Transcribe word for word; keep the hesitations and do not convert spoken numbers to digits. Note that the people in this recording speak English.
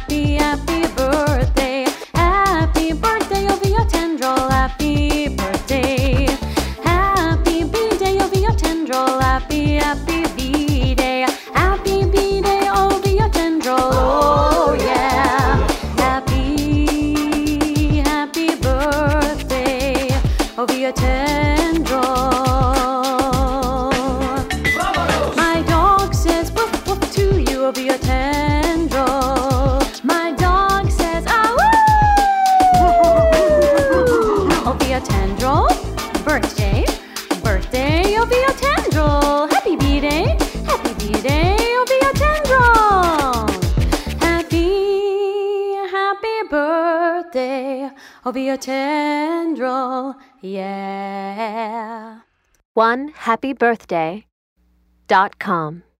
happy, happy birthday. Happy birthday, Ovia tendril, happy birthday. Happy B-day, Ovia tendril, happy, happy B-day. Happy B-day, Ovia tendril, oh yeah. Happy, happy birthday, Ovia tendril. My dog says woof woof to you, Ovia tendril. My dog says ah woo. Ovia tendril, birthday, birthday, Ovia tendril. Happy B-day, happy B-day, Ovia tendril. Happy, happy birthday, Ovia tendril, yeah. one happy birthday dot com